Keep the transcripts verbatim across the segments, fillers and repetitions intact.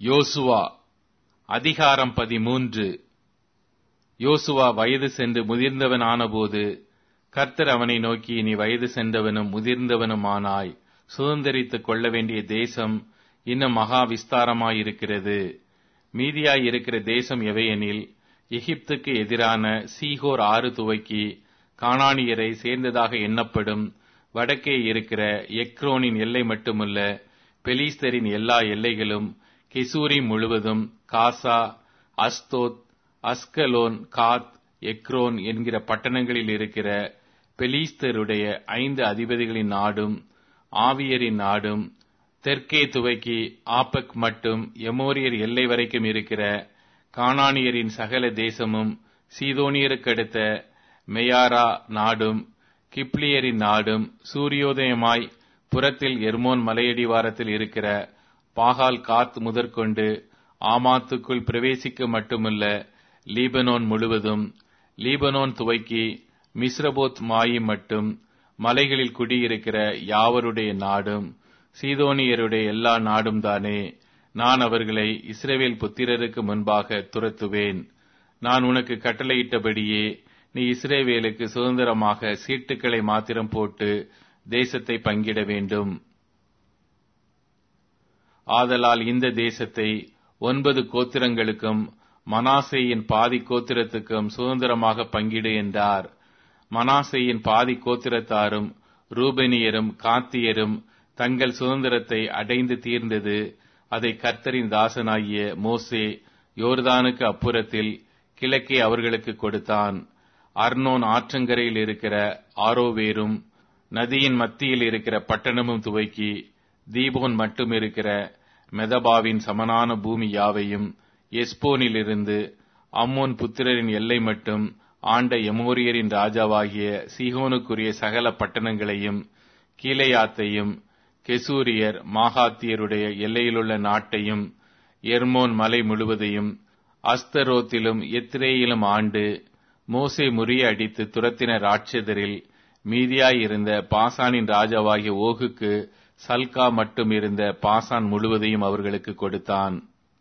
யோசுவா அதிகாரம் பதிமூன்று. யோசுவா வயது சென்று முதிர்ந்தவன் ஆனபோது கர்த்தர் அவனை நோக்கி, நீ வயது சென்றவனும் முதிர்ந்தவனுமானாய் சுதந்தரித்துக் கொள்ள வேண்டிய தேசம் இன்னும் மகா விஸ்தாரமாயிருக்கிறது. மீதியாயிருக்கிற தேசம் எவையெனில், எகிப்துக்கு எதிரான சீகோர் ஆறு துவக்கி கானானியரை சேர்ந்ததாக எண்ணப்படும் வடக்கே இருக்கிற எக்ரோனின் எல்லை மட்டுமல்ல, பெலிஸ்தரின் எல்லா எல்லைகளும், கெசூரி முழுவதும், காசா, அஸ்தோத், அஸ்கலோன், காத், எக்ரோன் என்கிற பட்டணங்களில் இருக்கிற பெலிஸ்தருடைய ஐந்து அதிபதிகளின் நாடும், ஆவியரின் நாடும், தெற்கே துவக்கி ஆப்பக் மட்டும் எமோரியர் எல்லை வரைக்கும் இருக்கிற கானானியரின் சகல தேசமும், சீதோனியருக்கடுத்த மெயாரா நாடும், கிப்ளியரின் நாடும், சூரியோதயமாய் புறத்தில் எர்மோன் மலையடிவாரத்தில் இருக்கிற பாகால் காத் முதற்கொண்டு ஆமாத்துக்குள் பிரவேசிக்க மட்டுமல்ல, லீபனோன் முழுவதும், லீபனோன் துவக்கி மிஸ்ரபோத் மாயிம் மட்டும் மலைகளில் குடியிருக்கிற யாவருடைய நாடும், சீதோனியருடைய எல்லா நாடும் தானே. நான் அவர்களை இஸ்ரவேல் புத்திரருக்கு முன்பாக துரத்துவேன். நான் உனக்கு கட்டளையிட்டபடியே நீ இஸ்ரவேலுக்கு சுதந்திரமாக சீட்டுக்களை மாத்திரம் போட்டு தேசத்தை பங்கிட வேண்டும். ஆதலால் இந்த தேசத்தை ஒன்பது கோத்திரங்களுக்கும் மனாசேயின் பாதி கோத்திரத்துக்கும் சுதந்திரமாக பங்கிடு என்றார். மனாசேயின் பாதி கோத்திரத்தாரும் ரூபெனியரும் காத்தியரும் தங்கள் சுதந்திரத்தை அடைந்து தீர்ந்தது. அதை கர்த்தரின் தாசனாகிய மோசே யோர்தானுக்கு அப்புறத்தில் கிழக்கே அவர்களுக்கு கொடுத்தான். அர்னோன் ஆற்றங்கரையில் இருக்கிற ஆரோவேரும் நதியின் மத்தியில் இருக்கிற பட்டணமும் துவக்கி தீபோன் மட்டும் இருக்கிற மெதபாவின் சமனான பூமி யாவையும், எஸ்போனிலிருந்து அம்மோன் புத்திரரின் எல்லை மட்டும் ஆண்ட எமோரியரின் ராஜாவாகிய சீகோனுக்குரிய சகல பட்டணங்களையும், கீலேயாத்தையும், கெசூரியர் மாகாத்தியருடைய எல்லையிலுள்ள நாட்டையும், எர்மோன் மலை முழுவதையும், அஸ்தரோத்திலும் எத்ரேயிலும் ஆண்டு மோசே முறிய அடித்து துரத்தின ராட்சதரில் மீதியாயிருந்த பாசானின் ராஜாவாகிய ஓகுக்கு சல்கா மட்டும் இருந்த பாசான் முழுவதையும் அவர்களுக்கு கொடுத்தான்.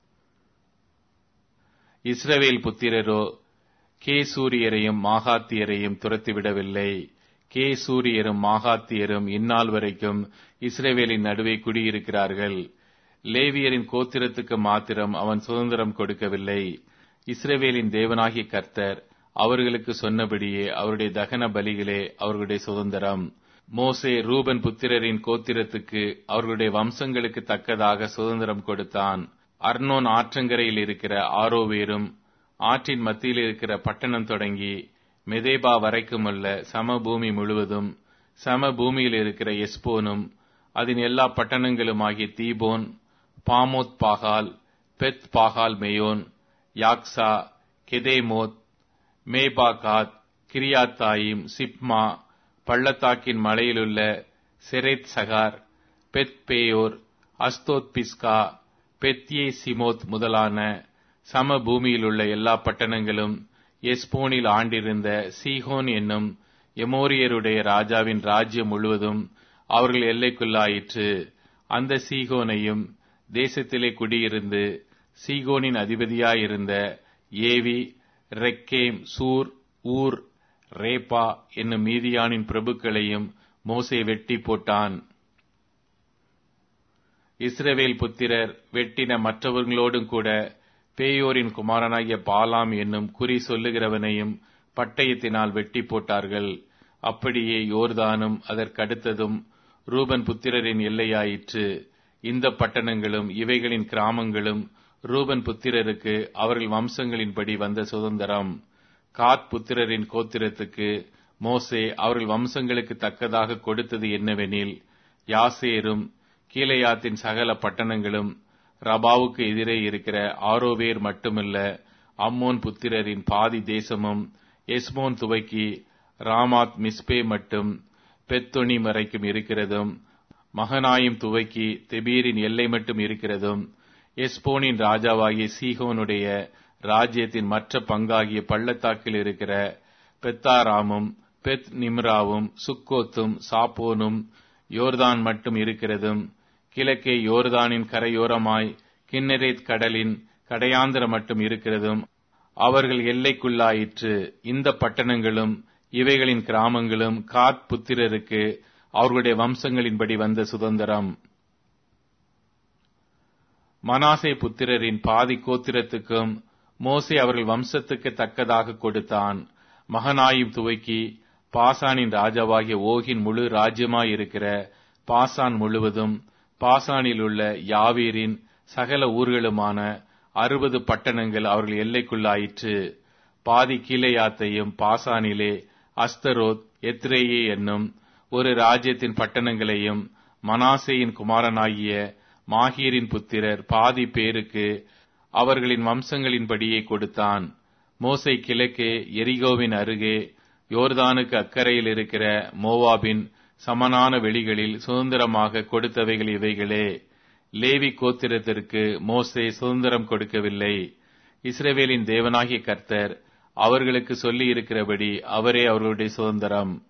இஸ்ரவேல் புத்திரரோ கேசூரியரையும் மாகாத்தியரையும் துரத்திவிடவில்லை. கேசூரியரும் மாகாத்தியரும் இந்நாள் வரைக்கும் இஸ்ரவேலின் நடுவே குடியிருக்கிறார்கள். லேவியரின் கோத்திரத்துக்கு மாத்திரம் அவன் சுதந்திரம் கொடுக்கவில்லை. இஸ்ரவேலின் தேவனாகிய கர்த்தர் அவர்களுக்கு சொன்னபடியே அவருடைய தகன பலிகளே அவர்களுடைய சுதந்திரம். மோசே ரூபன் புத்திரரின் கோத்திரத்துக்கு அவர்களுடைய வம்சங்களுக்கு தக்கதாக சுதந்திரம் கொடுத்தான். அர்னோன் ஆற்றங்கரையில் இருக்கிற ஆரோவேரும் ஆற்றின் மத்தியில் இருக்கிற பட்டணம் தொடங்கி மெதேபா வரைக்குமல்ல சமபூமி முழுவதும், சமபூமியில் இருக்கிற எஸ்போனும் அதன் எல்லா பட்டணங்களுமாகிய தீபோன், பாமோத் பாகால், பெத் பாகால் மெயோன், யாக்சா, கெதேமோத், மேபாகாத், கிரியாத்தாயிம், சிப்மா, பள்ளத்தாக்கின் மலையிலுள்ள செரேத் சகார், பெத் பேயோர், அஸ்தோத் பிஸ்கா, பெத்யே சிமோத் முதலான சமபூமியிலுள்ள எல்லா பட்டணங்களும், எஸ்போனில் ஆண்டிருந்த சீகோன் என்னும் எமோரியருடைய ராஜாவின் ராஜ்யம் முழுவதும் அவர்கள் எல்லைக்குள்ளாயிற்று. அந்த சீகோனையும் தேசத்திலே குடியிருந்து சீகோனின் அதிபதியாயிருந்த ஏவி, ரெக்கேம், சூர், ஊர், ரேப்பா என்னும் மீதியானின் பிரபுக்களையும் மோசே வெட்டி போட்டான். இஸ்ரவேல் புத்திரர் வெட்டின மற்றவர்களோடும் கூட பேயோரின் குமாரனாகிய பாலாம் என்னும் குறி சொல்லுகிறவனையும் பட்டயத்தினால் வெட்டி போட்டார்கள். அப்படியே யோர்தானும் அதற்கடுத்ததும் ரூபன் புத்திரரின் எல்லையாயிற்று. இந்த பட்டணங்களும் இவைகளின் கிராமங்களும் ரூபன் புத்திரருக்கு அவர்கள் வம்சங்களின்படி வந்த சுதந்திரம். காத் புத்திரரின் கோத்திரத்துக்கு மோசே அவர்கள் வம்சங்களுக்கு தக்கதாக கொடுத்தது என்னவெனில், யாசேரும் கீலேயாத்தின் சகல பட்டணங்களும், ரபாவுக்கு எதிரே இருக்கிற ஆரோவேர் மட்டுமல்ல, அம்மோன் புத்திரரின் பாதி தேசமும், எஸ்மோன் துவக்கி ராமாத் மிஸ்பே மட்டும் பெத்தொனி வரைக்கும் இருக்கிறதும், மகனாயும் துவக்கி தெபீரின் எல்லை மட்டும் இருக்கிறதும், எஸ்போனின் ராஜாவாகிய சீகோனுடைய ராஜ்யத்தின் மற்ற பங்காகிய பள்ளத்தாக்கில் இருக்கிற பெத்தாராமும், பெத் நிம்ராவும், சுக்கோத்தும், சாப்போனும், யோர்தான் மட்டும் இருக்கிறதும், கிழக்கே யோர்தானின் கரையோரமாய் கின்னரேத் கடலின் கடையாந்திர மட்டும் இருக்கிறதும் அவர்கள் எல்லைக்குள்ளாயிற்று. இந்த பட்டணங்களும் இவைகளின் கிராமங்களும் காத் புத்திரருக்கு அவர்களுடைய வம்சங்களின்படி வந்த சுதந்திரம். மனாசே புத்திரரின் பாதி கோத்திரத்துக்கும் மோசே அவர்கள் வம்சத்துக்கு தக்கதாக கொடுத்தான். மகனாயும் துவக்கி பாசானின் ராஜாவாகிய ஓகின் முழு ராஜ்யமாயிருக்கிற பாசான் முழுவதும், பாசானில் உள்ள யாவீரின் சகல ஊர்களுமான அறுபது பட்டணங்கள் அவர்கள் எல்லைக்குள்ளாயிற்று. பாதி கீலேயாத்தையும் பாசானிலே அஸ்தரோத் எத்ரேயே என்னும் ஒரு ராஜ்யத்தின் பட்டணங்களையும் மனாசேயின் குமாரனாகிய மாகீரின் புத்திரர் பாதி பேருக்கு அவர்களின் வம்சங்களின்படியே கொடுத்தான். மோசே கிழக்கே எரிகோவின் அருகே யோர்தானுக்கு அக்கறையில் இருக்கிற மோவாபின் சமனான வெளிகளில் சுதந்திரமாக கொடுத்தவைகள் இவைகளே. லேவி கோத்திரத்திற்கு மோசே சுதந்திரம் கொடுக்கவில்லை. இஸ்ரவேலின் தேவனாகிய கர்த்தர் அவர்களுக்கு சொல்லி இருக்கிறபடி அவரே அவர்களுடைய சுதந்திரம்.